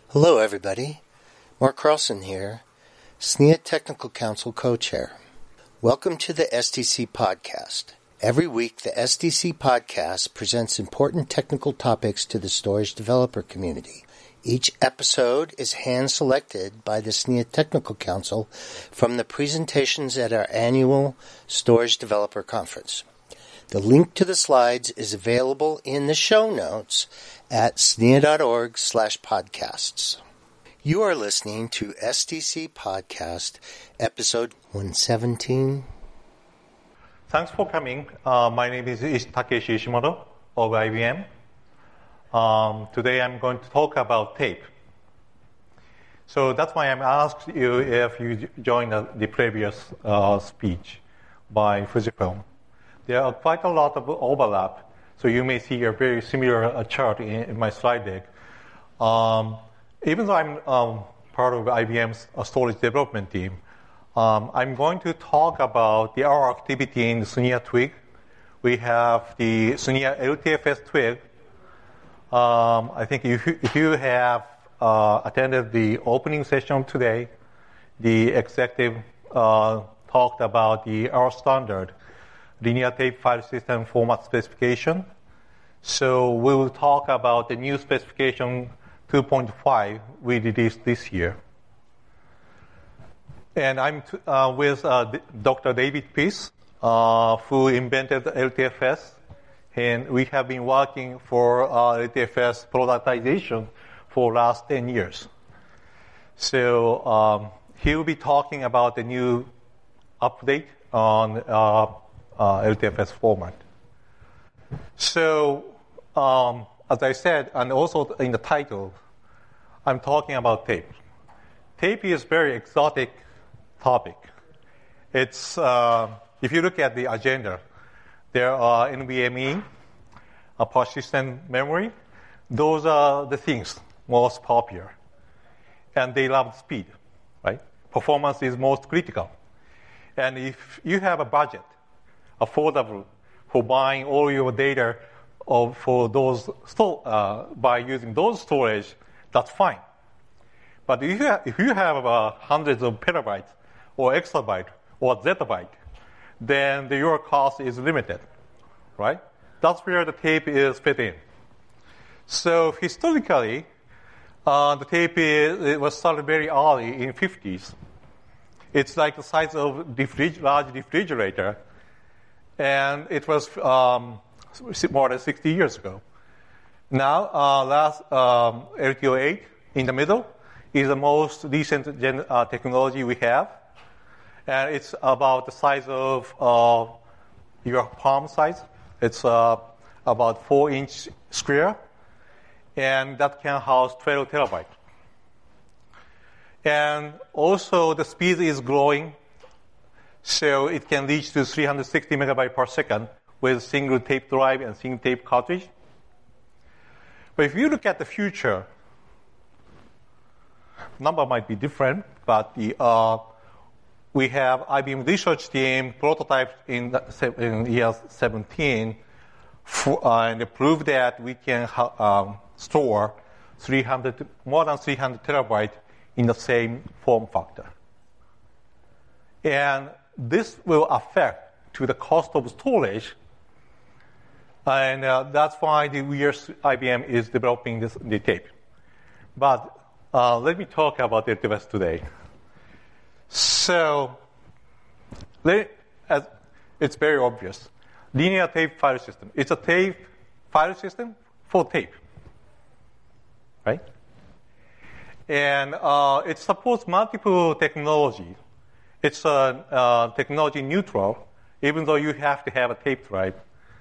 Hello, everybody. Mark Carlson here, SNIA Technical Council Co-Chair. Welcome to the STC Podcast. Every week, the STC Podcast presents important technical topics to the storage developer community. Each episode is hand-selected by the SNIA Technical Council from the presentations at our annual Storage Developer Conference. The link to the slides is available in the show notes at snia.org/podcasts. You are listening to STC Podcast, episode 117. Thanks for coming. My name is Takeshi Ishimoto of IBM. Today I'm going to talk about tape. So that's why I'm asked you if you joined the previous speech by Fujifilm. There are quite a lot of overlap, so you may see a very similar chart in my slide deck. Even though I'm part of IBM's storage development team, I'm going to talk about our activity in the SNIA Twig. We have the SNIA LTFS Twig. I think if you have attended the opening session today, the executive talked about our standard linear tape file system format specification. So we will talk about the new specification 2.5 we released this year. And I'm with Dr. David Peace, who invented LTFS. And we have been working for LTFS productization for the last 10 years. So he will be talking about the new update on LTFS format. So, as I said, and also in the title, I'm talking about tape. Tape is a very exotic topic. It's, if you look at the agenda, there are NVMe, a persistent memory. Those are the things most popular. And they love speed, right? Performance is most critical. And if you have a budget affordable for buying all your data for those by using those storage, that's fine. But if you have hundreds of petabytes or exabyte or zettabyte, then your cost is limited, right? That's where the tape is fit in. So historically, the tape it was started very early in 50s. It's like the size of large refrigerator, and it was more than 60 years ago. Now, last LTO-8 in the middle is the most recent technology we have, and it's about the size of your palm size. It's about 4-inch square, and that can house 12 terabytes. And also the speed is growing, so it can reach to 360 megabytes per second with single tape drive and single tape cartridge. But if you look at the future, number might be different, but we have IBM research team prototyped in year 17 and proved that we can store more than 300 terabytes in the same form factor. And this will affect to the cost of storage, and that's why IBM is developing the tape. But let me talk about LTFS today. So, it's very obvious. Linear tape file system. It's a tape file system for tape, right? And it supports multiple technology. It's technology neutral, even though you have to have a tape drive.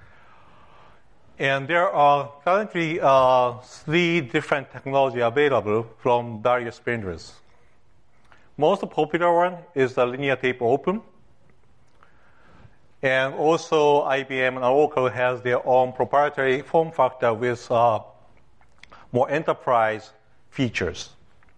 And there are currently 3 different technology available from various vendors. Most popular one is the linear tape open. And also IBM and Oracle has their own proprietary form factor with more enterprise features.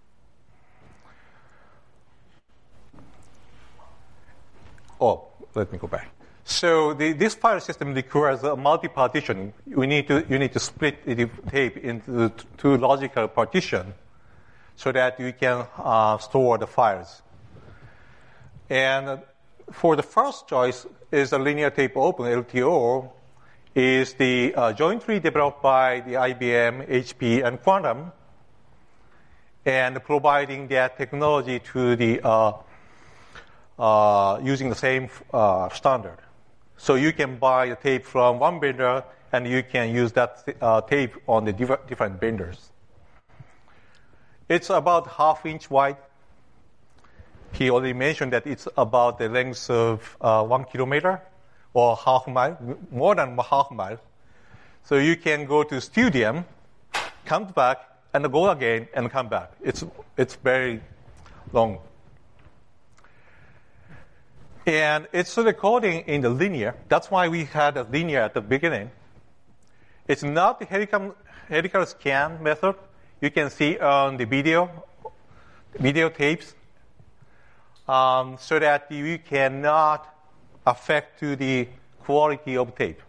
Let me go back. So this file system requires a multi-partitioning. You need to split the tape into 2 logical partitions. so that you can store the files. And for the first choice is the linear tape open, LTO, is the jointly developed by the IBM, HP, and Quantum, and providing that technology to the using the same standard. So you can buy a tape from one vendor, and you can use that tape on the different vendors. It's about ½ inch wide. He already mentioned that it's about the length of 1 kilometer or half mile, more than half mile. So you can go to Studium, come back, and go again and come back. It's very long. And it's recording in the linear. That's why we had a linear at the beginning. It's not the helical scan method. You can see on the video tapes, so that you cannot affect to the quality of tape.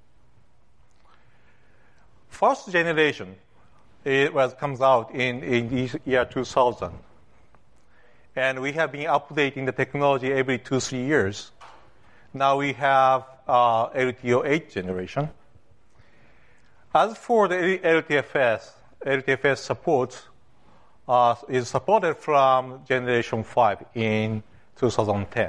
First generation, comes out in the year 2000. And we have been updating the technology every 2-3 years. Now we have LTO 8 generation. As for the LTFS support is supported from generation 5 in 2010.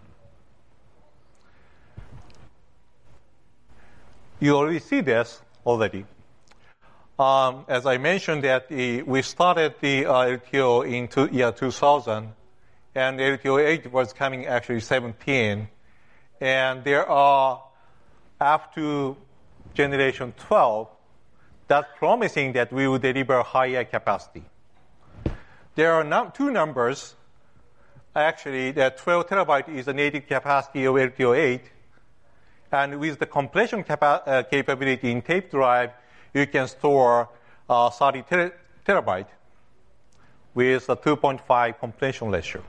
You already see this already. As I mentioned that we started the LTO in year 2000, and LTO 8 was coming actually 17. And there are, up to generation 12, that's promising that we will deliver higher capacity. There are two numbers. Actually, that 12 terabyte is the native capacity of LTO 8. And with the compression capability in tape drive, you can store 30 terabyte with a 2.5 compression ratio.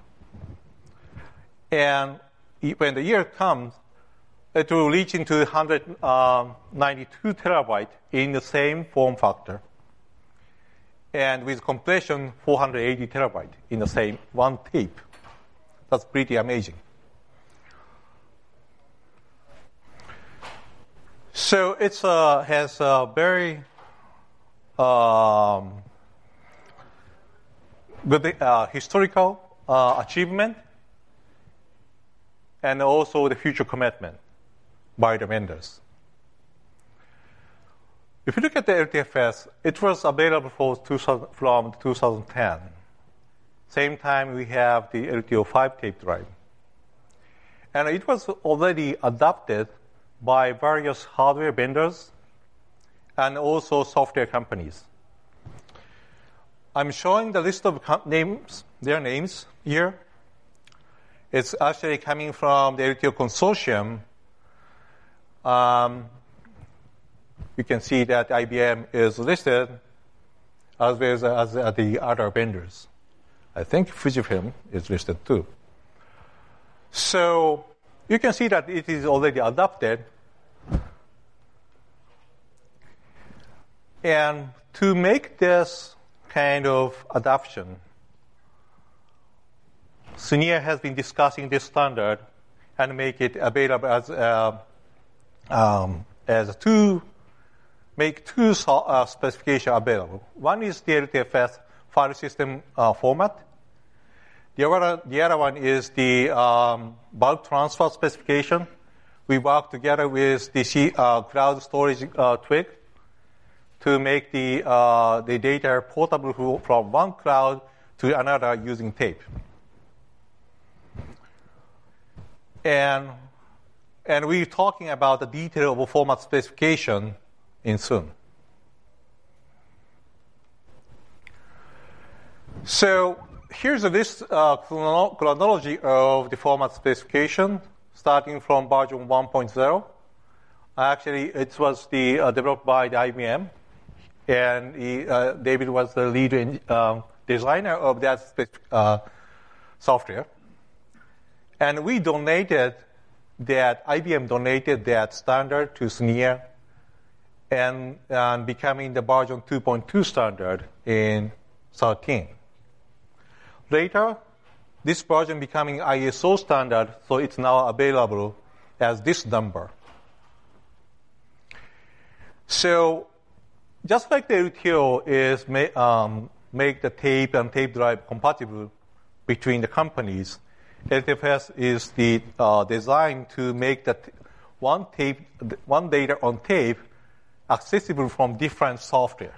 And when the year comes, it will reach into 192 terabyte in the same form factor. And with compression, 480 terabyte in the same one tape. That's pretty amazing. So it has a very good historical achievement, and also the future commitment by the vendors. If you look at the LTFS, it was available from 2010. Same time we have the LTO5 tape drive. And it was already adopted by various hardware vendors and also software companies. I'm showing the list of their names here. It's actually coming from the LTO consortium. You can see that IBM is listed as well as the other vendors. I think Fujifilm is listed too. So you can see that it is already adopted. And to make this kind of adoption, SNIA has been discussing this standard and make it available as two specifications available. One is the LTFS file system format. The other one is the bulk transfer specification. We work together with the cloud storage twig to make the data portable from one cloud to another using tape. And we're talking about the detail of format specification in soon. So here's a list chronology of the format specification, starting from version 1.0. Actually, it was developed by the IBM, and David was the lead designer of that software. And we IBM donated that standard to SNIA, and becoming the version 2.2 standard in 13. later, this version becoming ISO standard, so it's now available as this number. So just like the LTO is make the tape and tape drive compatible between the companies, LTFS is the designed to make that one data on tape accessible from different software.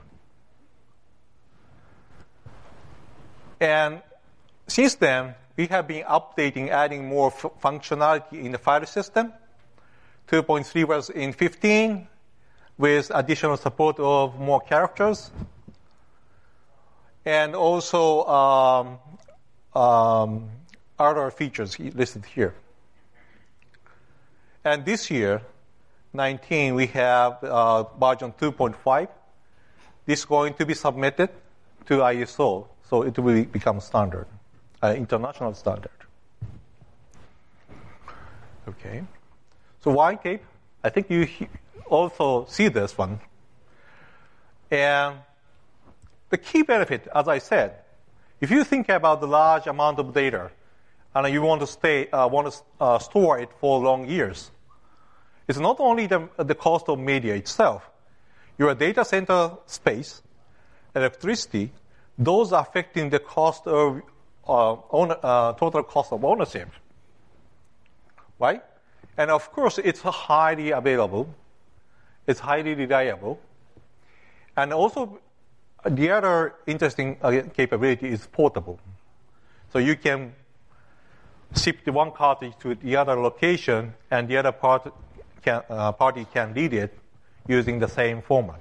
And since then, we have been updating, adding more functionality in the file system. 2.3 was in 15 with additional support of more characters. And also other features listed here. And this year, 19, we have version 2.5. This is going to be submitted to ISO, so it will become standard, international standard. Okay. So why tape? I think you also see this one. And the key benefit, as I said, if you think about the large amount of data and you want to store it for long years, it's not only the cost of media itself. Your data center space, electricity, those are affecting the cost of total cost of ownership, right? And of course, it's highly available, it's highly reliable, and also the other interesting capability is portable. So you can ship the one cartridge to the other location, and the other party can read it using the same format.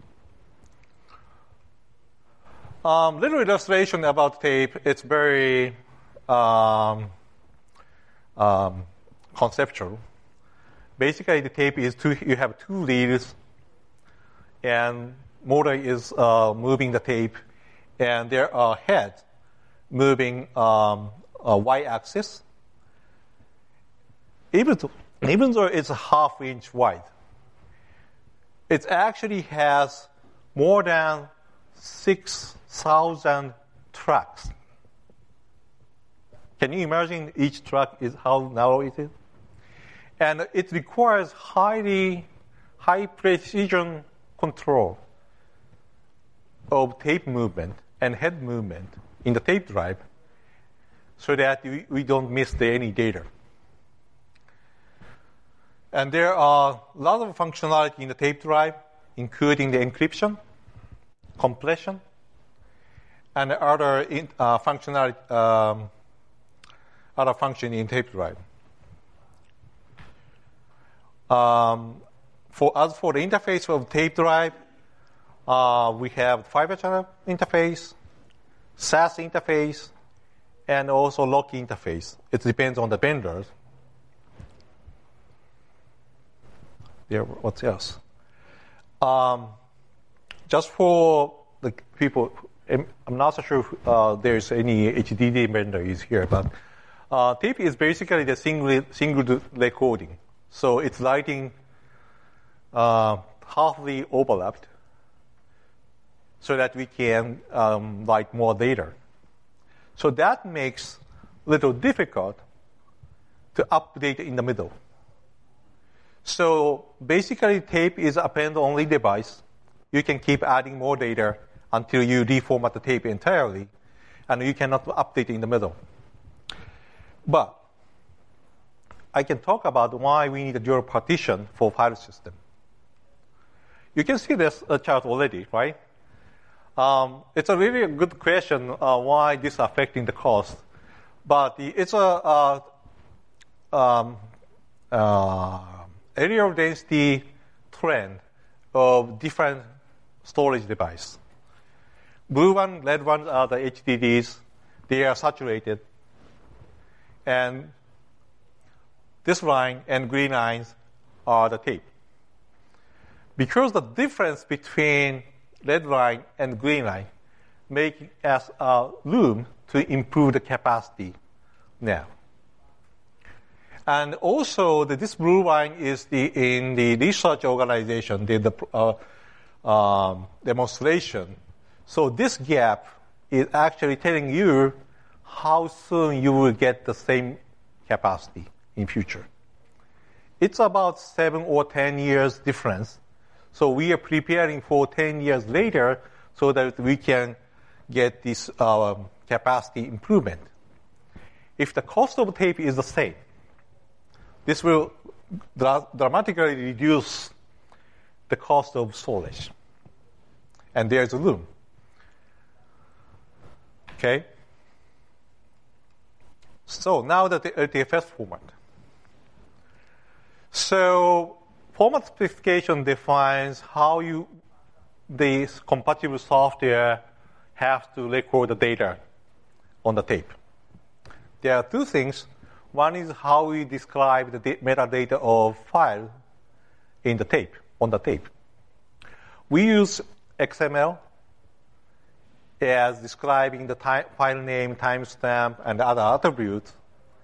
Little illustration about tape. It's very conceptual. Basically, the tape is you have two reels, and motor is moving the tape, and there are heads moving a y-axis. Even though it's a half-inch wide, it actually has more than 6,000 tracks. Can you imagine each track is how narrow it is? And it requires high precision control of tape movement and head movement in the tape drive so that we don't miss any data. And there are a lot of functionality in the tape drive, including the encryption, compression, and other functionality, other function in tape drive. As for the interface of tape drive, we have fiber channel interface, SAS interface, and also lock interface. It depends on the vendors. What else? Just for the people, I'm not so sure if there's any HDD vendor is here, but tape is basically the single recording. So it's writing halfly overlapped so that we can write more data. So that makes it a little difficult to update in the middle. So basically, tape is an append-only device. You can keep adding more data until you reformat the tape entirely, and you cannot update in the middle. But I can talk about why we need a dual partition for file system. You can see this chart already, right? It's a really good question why this is affecting the cost. But it's a areal density trend of different storage device. Blue one, red ones are the HDDs. They are saturated. And this line and green lines are the tape. Because the difference between red line and green line make us room to improve the capacity now. And also, this blue line is in the research organization, the demonstration. So this gap is actually telling you how soon you will get the same capacity in future. It's about 7 or 10 years difference. So we are preparing for 10 years later so that we can get this capacity improvement. If the cost of tape is the same, this will dramatically reduce the cost of storage. And there's a room. Okay? So now the LTFS format. So format specification defines how the compatible software has to record the data on the tape. There are two things. One is how we describe the metadata of file in the tape, on the tape. We use XML as describing the file name, timestamp, and other attributes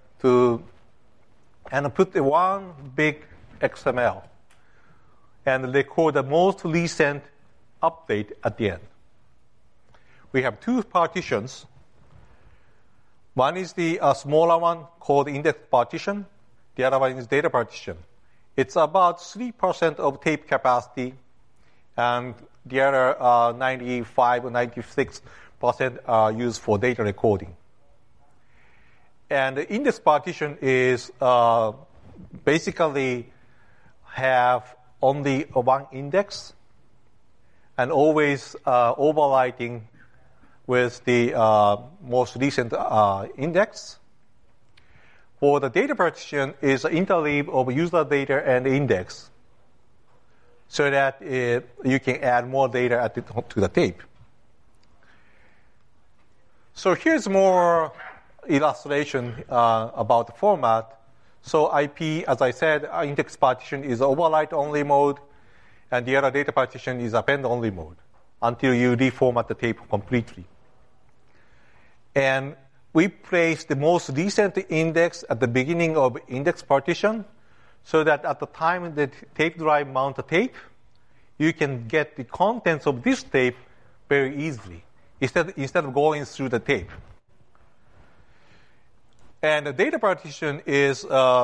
and put one big XML and record the most recent update at the end. We have two partitions. One is the smaller one called index partition. The other one is data partition. It's about 3% of tape capacity, and the other 95 or 96% are used for data recording. And the index partition is basically have only one index and always overwriting with the most recent index. For the data partition is an interleave of user data and index so that you can add more data to the tape. So here's more illustration about the format. So IP, as I said, index partition is overwrite-only mode, and the other data partition is append-only mode until you reformat the tape completely. And we place the most recent index at the beginning of index partition so that at the time the tape drive mount the tape, you can get the contents of this tape very easily instead of going through the tape. And the data partition is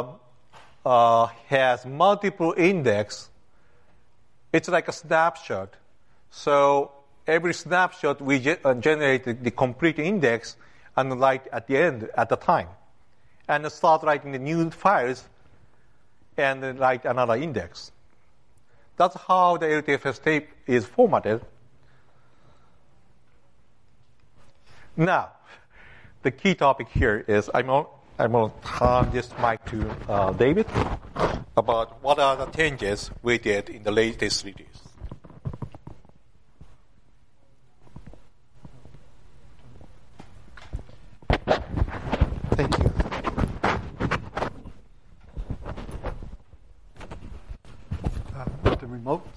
has multiple index. It's like a snapshot. So every snapshot we generate the complete index and write at the end, at the time. And start writing the new files and then write another index. That's how the LTFS tape is formatted. Now, the key topic here is I'm going to turn this mic to David about what are the changes we did in the latest release. Thank you. The remote.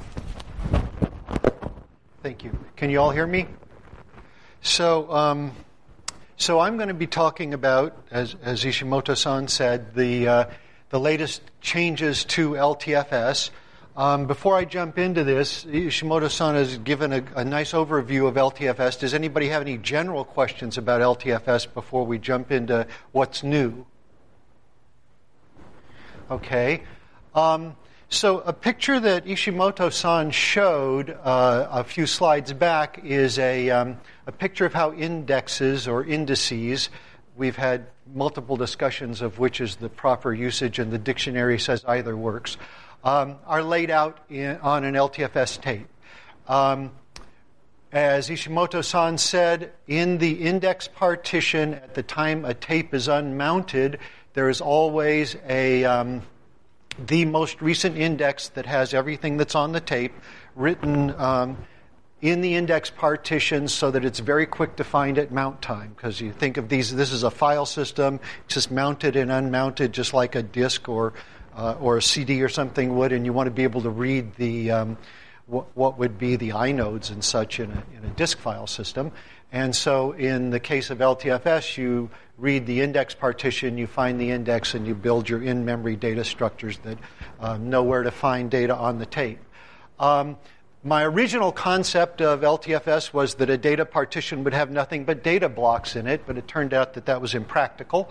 Thank you. Can you all hear me? So I'm going to be talking about, as Ishimoto-san said, the latest changes to LTFS. Before I jump into this, Ishimoto-san has given a nice overview of LTFS. Does anybody have any general questions about LTFS before we jump into what's new? Okay. So a picture that Ishimoto-san showed a few slides back is a picture of how indexes or indices, we've had multiple discussions of which is the proper usage, and the dictionary says either works, are laid out on an LTFS tape. As Ishimoto-san said, in the index partition, at the time a tape is unmounted, there is always the most recent index that has everything that's on the tape written in the index partition so that it's very quick to find at mount time. Because you think of this is a file system, it's just mounted and unmounted just like a disk or a CD or something would, and you want to be able to read the what would be the inodes and such in a disk file system. And so in the case of LTFS, you read the index partition, you find the index, and you build your in-memory data structures that know where to find data on the tape. My original concept of LTFS was that a data partition would have nothing but data blocks in it, but it turned out that that was impractical.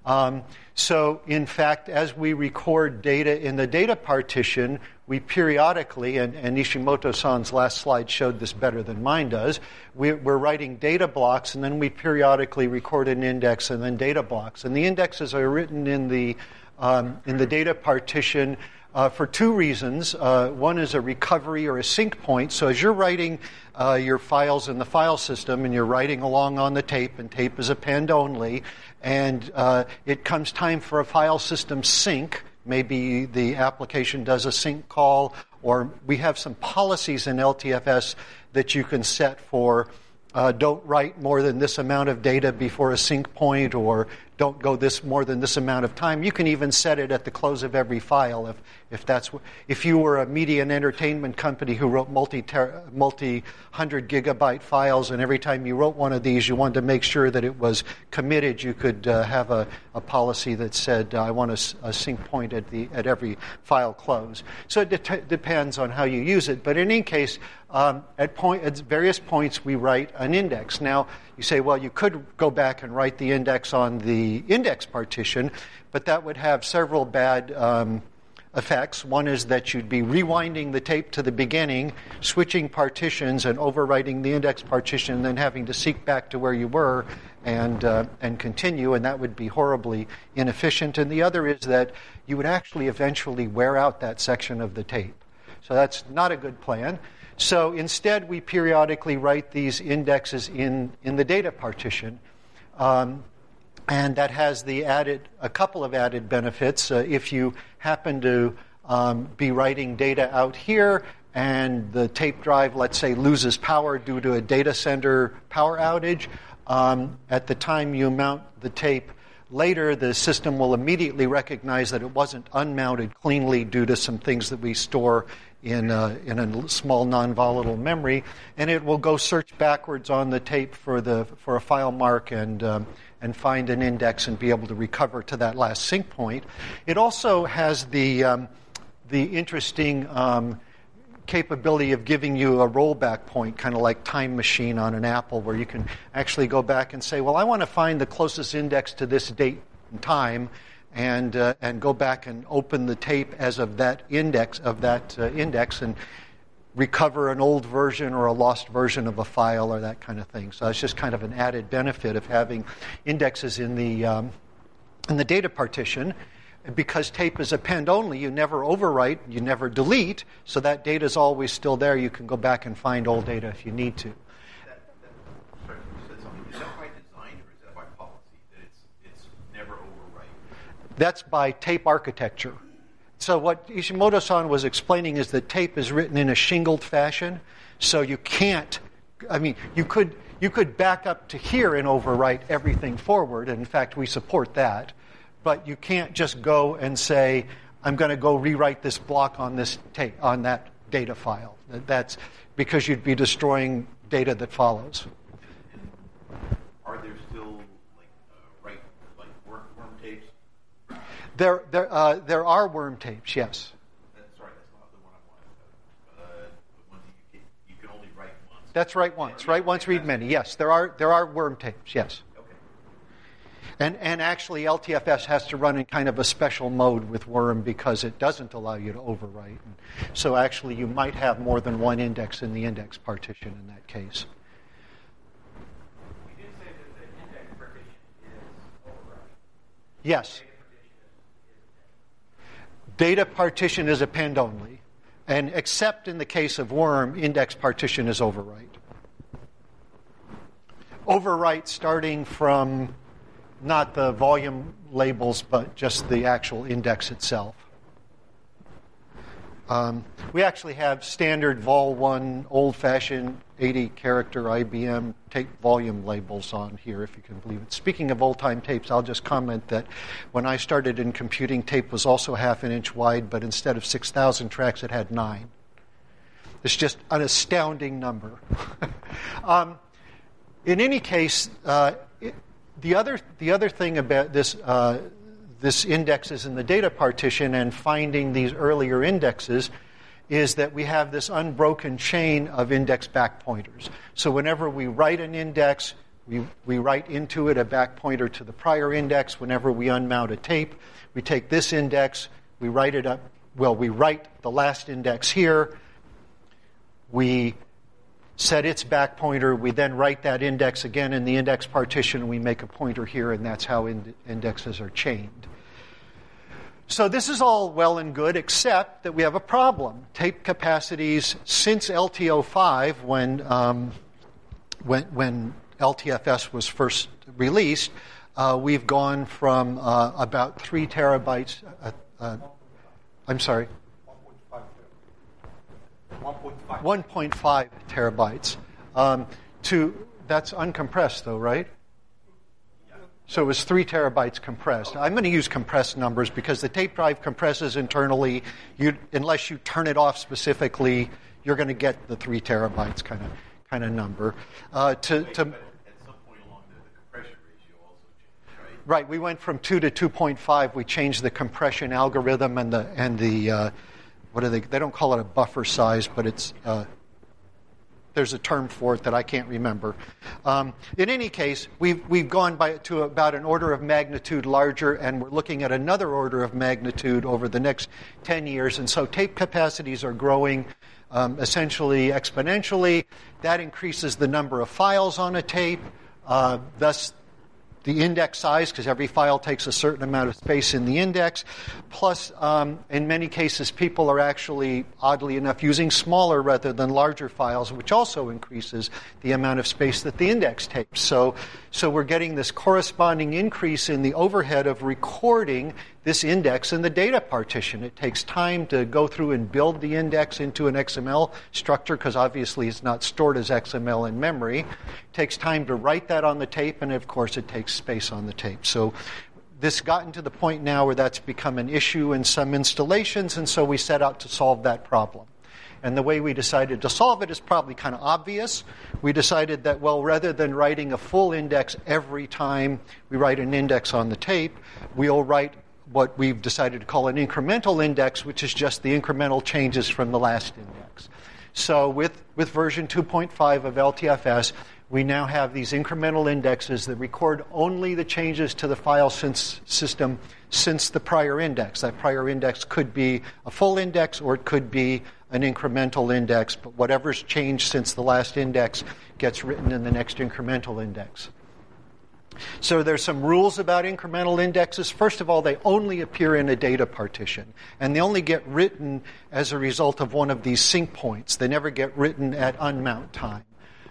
So, in fact, as we record data in the data partition, we periodically, and Nishimoto-san's last slide showed this better than mine does, we're writing data blocks, and then we periodically record an index and then data blocks. And the indexes are written in the data partition for two reasons. One is a recovery or a sync point. So as you're writing your files in the file system and you're writing along on the tape, and tape is append only, and it comes time for a file system sync, maybe the application does a sync call, or we have some policies in LTFS that you can set for don't write more than this amount of data before a sync point, or don't go more than this amount of time. You can even set it at the close of every file if you were a media and entertainment company who wrote multi-hundred gigabyte files, and every time you wrote one of these you wanted to make sure that it was committed, you could have a policy that said I want a sync point at every file close. So it depends on how you use it, but in any case, at various points we write an index. Now you say, well, you could go back and write the index on the index partition, but that would have several bad effects. One is that you'd be rewinding the tape to the beginning, switching partitions and overwriting the index partition, and then having to seek back to where you were and continue, and that would be horribly inefficient. And the other is that you would actually eventually wear out that section of the tape. So that's not a good plan. So instead, we periodically write these indexes in the data partition. And that has a couple of added benefits. If you happen to be writing data out here and the tape drive, let's say, loses power due to a data center power outage, at the time you mount the tape later, the system will immediately recognize that it wasn't unmounted cleanly due to some things that we store in a small non-volatile memory, and it will go search backwards on the tape for a file mark and find an index and be able to recover to that last sync point. It also has the interesting capability of giving you a rollback point, kind of like Time Machine on an Apple, where you can actually go back and say, well, I want to find the closest index to this date and time, and go back and open the tape as of that index and recover an old version or a lost version of a file or that kind of thing. So it's just kind of an added benefit of having indexes in the data partition. Because tape is append only, you never overwrite, you never delete, so that data is always still there. You can go back and find old data if you need to. Sorry, you said something. Is that by design or is that by policy, that it's never overwrite? That's by tape architecture. So what Ishimoto-san was explaining is that tape is written in a shingled fashion, so you can't, you could back up to here and overwrite everything forward, and in fact we support that. But you can't just go and say, I'm going to go rewrite this block on this tape, on that data file. That's because you'd be destroying data that follows. Are there still worm tapes? There are worm tapes, yes. Sorry, that's not the one I wanted. The one that you can only write once. That's write once. Write once, read many. Yes, there are worm tapes. Yes. And actually, LTFS has to run in kind of a special mode with worm because it doesn't allow you to overwrite. So actually, you might have more than one index in the index partition in that case. You did say that the index partition is overwrite. Yes. Data partition is append only. And except in the case of worm, index partition is overwrite. Overwrite starting from not the volume labels, but just the actual index itself. We actually have standard Vol1, old-fashioned 80-character IBM tape volume labels on here, if you can believe it. Speaking of old-time tapes, I'll just comment that when I started in computing, tape was also half an inch wide, but instead of 6,000 tracks, it had 9. It's just an astounding number. In any case, the other thing about this indexes in the data partition and finding these earlier indexes is that we have this unbroken chain of index back pointers. So whenever we write an index, we write into it a back pointer to the prior index. Whenever we unmount a tape, we take this index, we write it up. Well, we write the last index here. We set its back pointer. We then write that index again in the index partition, and we make a pointer here, and that's how indexes are chained. So this is all well and good, except that we have a problem. Tape capacities since LTO5, when LTFS was first released, we've gone from about 3 terabytes. I'm sorry. 1.5 terabytes. That's uncompressed, though, right? So it was 3 terabytes compressed. I'm going to use compressed numbers because the tape drive compresses internally. Unless you turn it off specifically, you're going to get the 3 terabytes kind of number. At some point along the compression ratio also changed, right? Right. We went from 2 to 2.5. We changed the compression algorithm and the what are they? They don't call it a buffer size, but it's there's a term for it that I can't remember. In any case, we've gone to about an order of magnitude larger, and we're looking at another order of magnitude over the next 10 years. And so tape capacities are growing essentially exponentially. That increases the number of files on a tape, thus the index size, because every file takes a certain amount of space in the index. Plus, in many cases, people are actually, oddly enough, using smaller rather than larger files, which also increases the amount of space that the index takes. So we're getting this corresponding increase in the overhead of recording this index in the data partition. It takes time to go through and build the index into an XML structure, because obviously it's not stored as XML in memory. It takes time to write that on the tape, and of course it takes space on the tape. So this gotten to the point now where that's become an issue in some installations, and so we set out to solve that problem. And the way we decided to solve it is probably kind of obvious. We decided that, well, rather than writing a full index every time we write an index on the tape, we'll write what we've decided to call an incremental index, which is just the incremental changes from the last index. So with version 2.5 of LTFS, we now have these incremental indexes that record only the changes to the file system since the prior index. That prior index could be a full index or it could be an incremental index, but whatever's changed since the last index gets written in the next incremental index. So there's some rules about incremental indexes. First of all, they only appear in a data partition, and they only get written as a result of one of these sync points. They never get written at unmount time.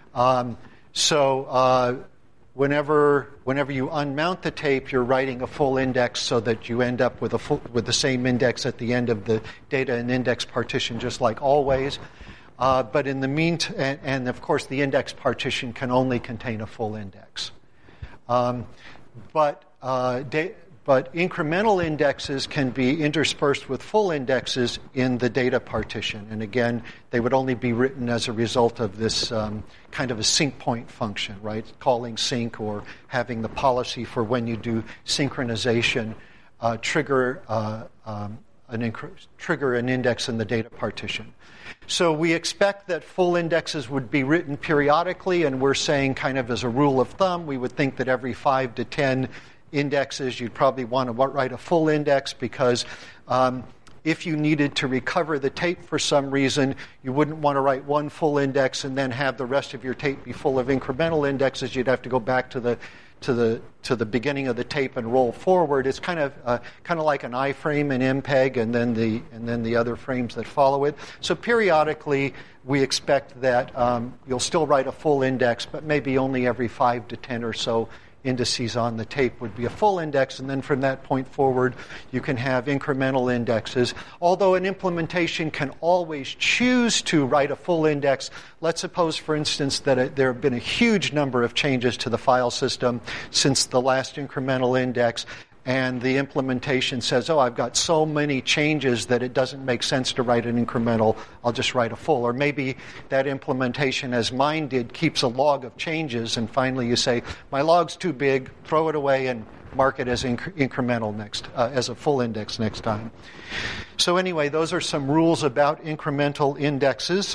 Whenever you unmount the tape, you're writing a full index so that you end up with the same index at the end of the data and index partition, just like always. But in the meantime, and of course, the index partition can only contain a full index. But incremental indexes can be interspersed with full indexes in the data partition. And again, they would only be written as a result of this kind of a sync point function, right? Calling sync or having the policy for when you do synchronization trigger an index in the data partition. So we expect that full indexes would be written periodically, and we're saying kind of as a rule of thumb, we would think that every 5 to 10 indexes, you'd probably want to write a full index, because if you needed to recover the tape for some reason, you wouldn't want to write one full index and then have the rest of your tape be full of incremental indexes. You'd have to go back to the beginning of the tape and roll forward. It's kind of like an iframe in MPEG, and then the other frames that follow it. So periodically, we expect that you'll still write a full index, but maybe only every 5 to 10 or so indices on the tape would be a full index, and then from that point forward, you can have incremental indexes. Although an implementation can always choose to write a full index. Let's suppose, for instance, that there have been a huge number of changes to the file system since the last incremental index, and the implementation says, oh, I've got so many changes that it doesn't make sense to write an incremental, I'll just write a full. Or maybe that implementation, as mine did, keeps a log of changes, and finally you say, my log's too big, throw it away and mark it as incremental next, as a full index next time. So anyway, those are some rules about incremental indexes.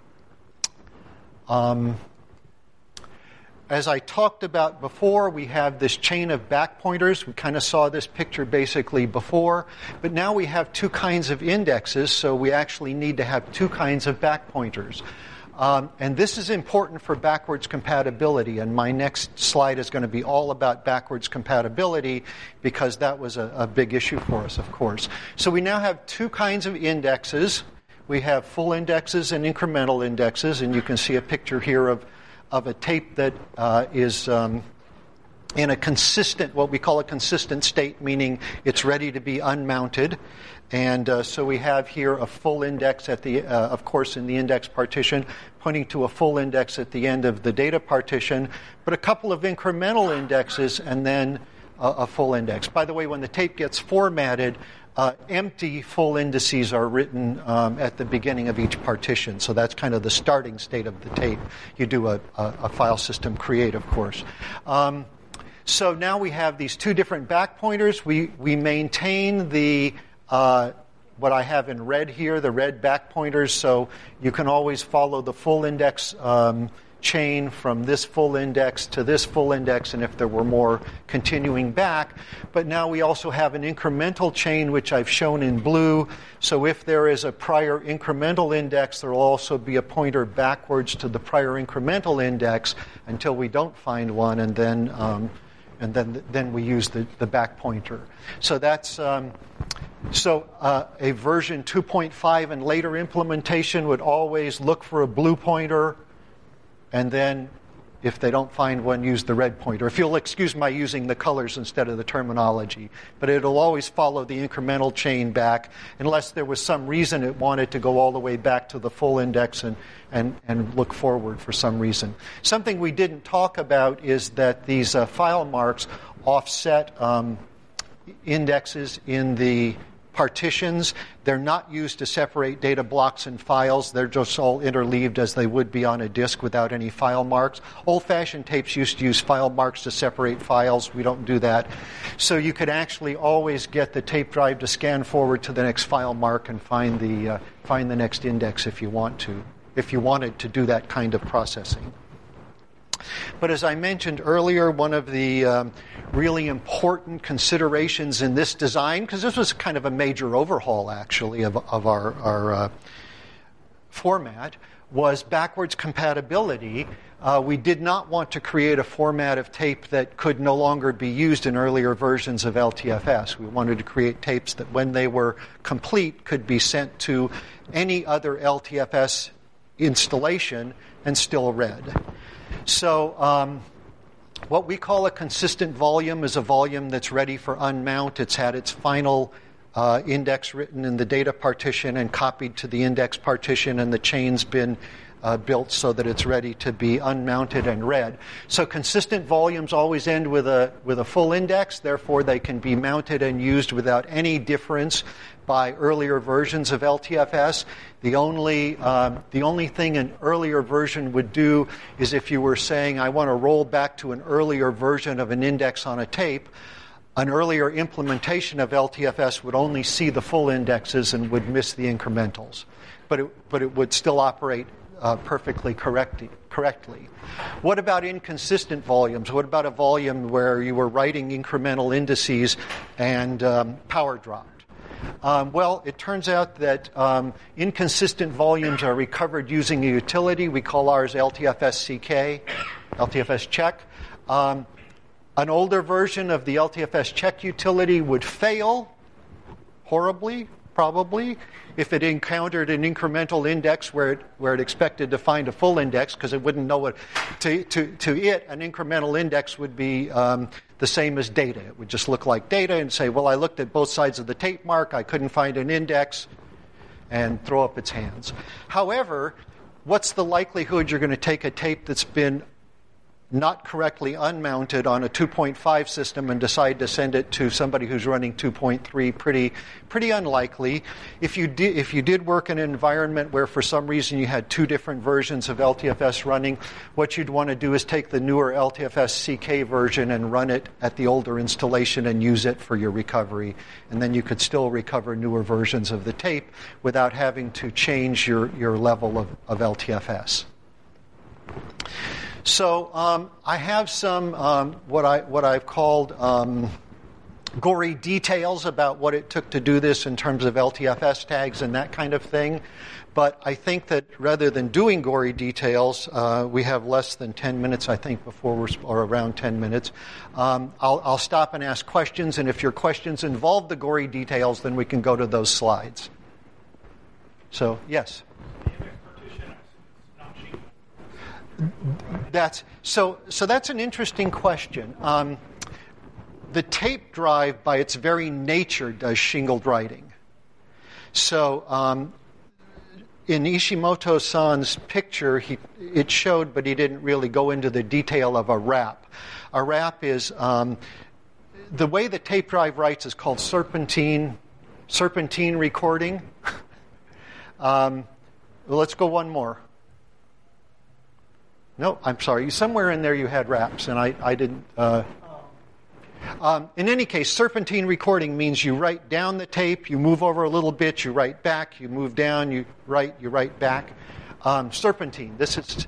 As I talked about before, we have this chain of back pointers. We kind of saw this picture basically before, but now we have two kinds of indexes, so we actually need to have two kinds of back pointers. And this is important for backwards compatibility, and my next slide is going to be all about backwards compatibility because that was a big issue for us, of course. So we now have two kinds of indexes. We have full indexes and incremental indexes, and you can see a picture here of a tape that is in a consistent, what we call a consistent state, meaning it's ready to be unmounted. And so we have here a full index at the, of course, in the index partition, pointing to a full index at the end of the data partition, but a couple of incremental indexes and then a full index. By the way, when the tape gets formatted, empty full indices are written at the beginning of each partition. So that's kind of the starting state of the tape. You do a file system create, of course. So now we have these two different back pointers. We maintain the what I have in red here, the red back pointers, so you can always follow the full index chain from this full index to this full index, and if there were more, continuing back. But now we also have an incremental chain, which I've shown in blue. So if there is a prior incremental index, there will also be a pointer backwards to the prior incremental index until we don't find one, and then we use the back pointer. So that's a version 2.5 and later implementation would always look for a blue pointer, and then if they don't find one, use the red pointer. If you'll excuse my using the colors instead of the terminology. But it'll always follow the incremental chain back unless there was some reason it wanted to go all the way back to the full index and look forward for some reason. Something we didn't talk about is that these file marks offset indexes in the partitions. They're not used to separate data blocks and files. They're just all interleaved as they would be on a disk without any file marks. Old-fashioned tapes used to use file marks to separate files. We don't do that. So you could actually always get the tape drive to scan forward to the next file mark and find the next index if you wanted to do that kind of processing. But as I mentioned earlier, one of the really important considerations in this design, because this was kind of a major overhaul, actually, of our format, was backwards compatibility. We did not want to create a format of tape that could no longer be used in earlier versions of LTFS. We wanted to create tapes that, when they were complete, could be sent to any other LTFS installation and still read. So what we call a consistent volume is a volume that's ready for unmount. It's had its final index written in the data partition and copied to the index partition, and the chain's been built so that it's ready to be unmounted and read. So consistent volumes always end with a full index. Therefore, they can be mounted and used without any difference by earlier versions of LTFS. The only thing an earlier version would do is if you were saying, I want to roll back to an earlier version of an index on a tape, an earlier implementation of LTFS would only see the full indexes and would miss the incrementals. But it would still operate perfectly correctly. What about inconsistent volumes? What about a volume where you were writing incremental indices and power dropped? Well, it turns out that inconsistent volumes are recovered using a utility. We call ours LTFS-CK, LTFS check. An older version of the LTFS check utility would fail horribly, probably, if it encountered an incremental index where it expected to find a full index, because it wouldn't know what. To it, an incremental index would be the same as data. It would just look like data and say, well, I looked at both sides of the tape mark, I couldn't find an index, and throw up its hands. However, what's the likelihood you're going to take a tape that's been not correctly unmounted on a 2.5 system and decide to send it to somebody who's running 2.3, pretty unlikely. If you did work in an environment where for some reason you had two different versions of LTFS running, what you'd want to do is take the newer LTFS CK version and run it at the older installation and use it for your recovery. And then you could still recover newer versions of the tape without having to change your level of LTFS. So I have some what I've called gory details about what it took to do this in terms of LTFS tags and that kind of thing. But I think that rather than doing gory details, we have less than 10 minutes, I think, or around 10 minutes. I'll stop and ask questions, and if your questions involve the gory details, then we can go to those slides. So, yes? That's an interesting question. The tape drive, by its very nature, does shingled writing. So in Ishimoto-san's picture, it showed, but he didn't really go into the detail of a wrap. A wrap is the way the tape drive writes is called serpentine recording. Let's go one more. No, I'm sorry. Somewhere in there you had wraps, and I didn't. In any case, serpentine recording means you write down the tape, you move over a little bit, you write back, you move down, you write back. Serpentine. This is,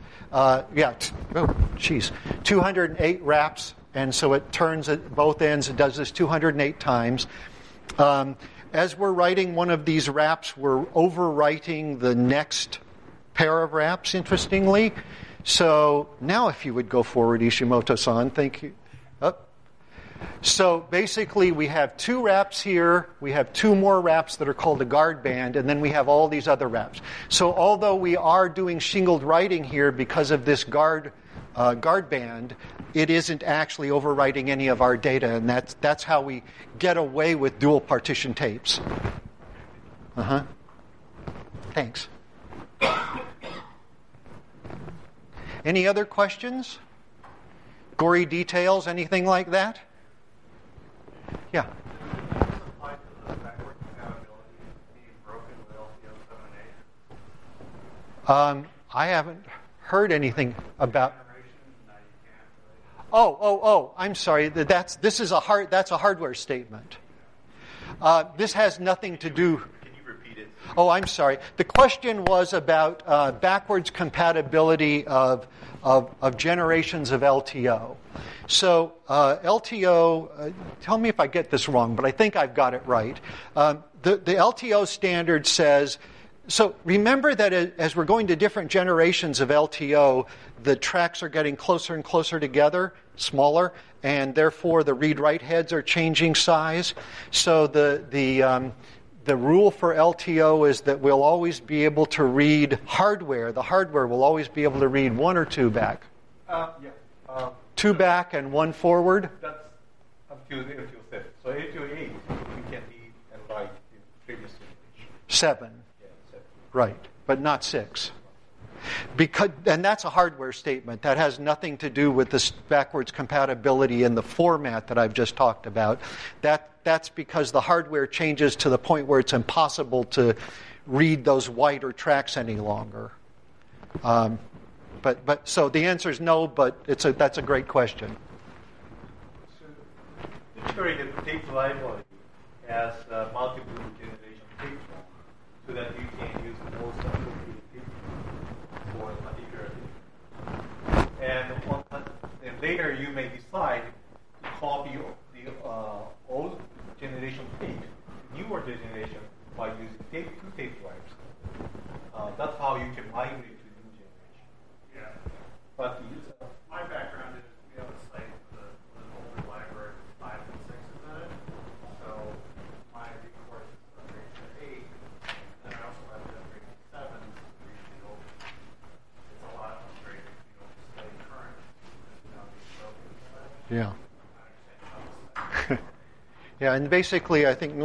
208 wraps, and so it turns at both ends. It does this 208 times. As we're writing one of these wraps, we're overwriting the next pair of wraps, interestingly. So now if you would go forward, Ishimoto-san, thank you. So basically we have two wraps here, we have two more wraps that are called a guard band, and then we have all these other wraps. So although we are doing shingled writing here because of this guard band, it isn't actually overwriting any of our data, and that's how we get away with dual partition tapes. Thanks. Any other questions? Gory details, anything like that? Yeah. I haven't heard anything about. Oh! I'm sorry. That's a hardware statement. This has nothing to do. Can you repeat it? Oh, I'm sorry. The question was about backwards compatibility of generations of LTO. So LTO, tell me if I get this wrong, but I think I've got it right. The LTO standard says, so remember that as we're going to different generations of LTO, the tracks are getting closer and closer together, smaller, and therefore the read-write heads are changing size. So the rule for LTO is that we'll always be able to read hardware. The hardware will always be able to read one or two back. Two back and one forward. That's up to LTO 7. So LTO 8, you can read and write the previous generation. 7. Yeah, 7. Right, but not 6. And that's a hardware statement. That has nothing to do with this backwards compatibility in the format that I've just talked about. That's because the hardware changes to the point where it's impossible to read those wider tracks any longer. But so the answer is no, but that's a great question. So typically the tape library has multiple generation tape drive, so that you can use the most appropriate tape for a particular tape. And later you may decide to copy the old generation tape to newer generation by using two tape drives. That's how you can migrate to new generation. Yeah. But My background is we have a site with an older library with 5 and 6s in it. So my recourse is to upgrade to 8. And I also have to upgrade to 7s to read the old. It's a lot of upgrade, to stay current. Yeah. Yeah, and basically, I think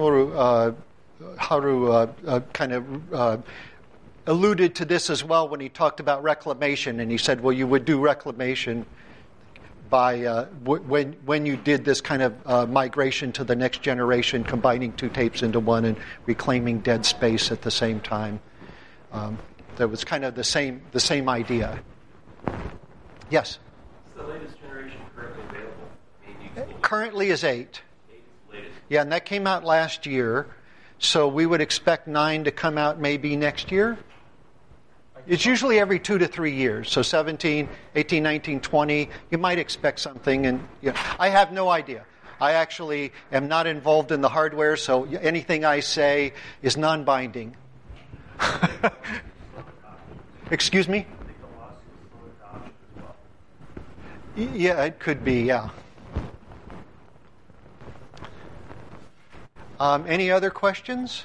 Haru kind of alluded to this as well when he talked about reclamation, and he said, well, you would do reclamation. by when you did this kind of migration to the next generation, combining two tapes into one and reclaiming dead space at the same time. That was kind of the same idea. Yes? What's the latest generation currently available? Currently is 8. 8 is the latest. Yeah, and that came out last year. So we would expect 9 to come out maybe next year. It's usually every 2 to 3 years. So 17, 18, 19, 20, you might expect something. And I have no idea. I actually am not involved in the hardware, so anything I say is non-binding. Excuse me? Yeah, it could be, yeah. Any other questions?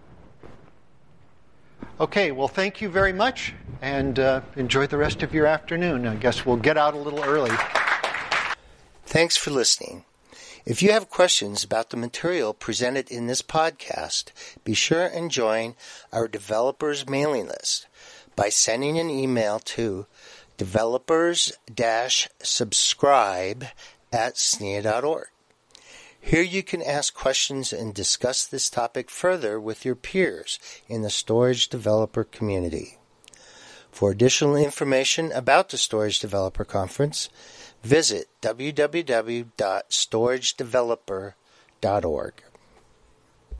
Okay, well, thank you very much, and enjoy the rest of your afternoon. I guess we'll get out a little early. Thanks for listening. If you have questions about the material presented in this podcast, be sure and join our developers mailing list by sending an email to developers-subscribe@SNIA.org. Here you can ask questions and discuss this topic further with your peers in the storage developer community. For additional information about the Storage Developer Conference, visit www.storagedeveloper.org.